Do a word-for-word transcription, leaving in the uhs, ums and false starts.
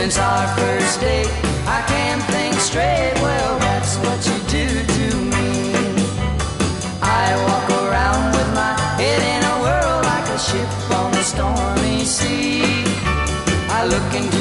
Since our first date, I can't think straight. Well, that's what you do to me. I walk around with my head in a whirl like a ship on a stormy sea. I look into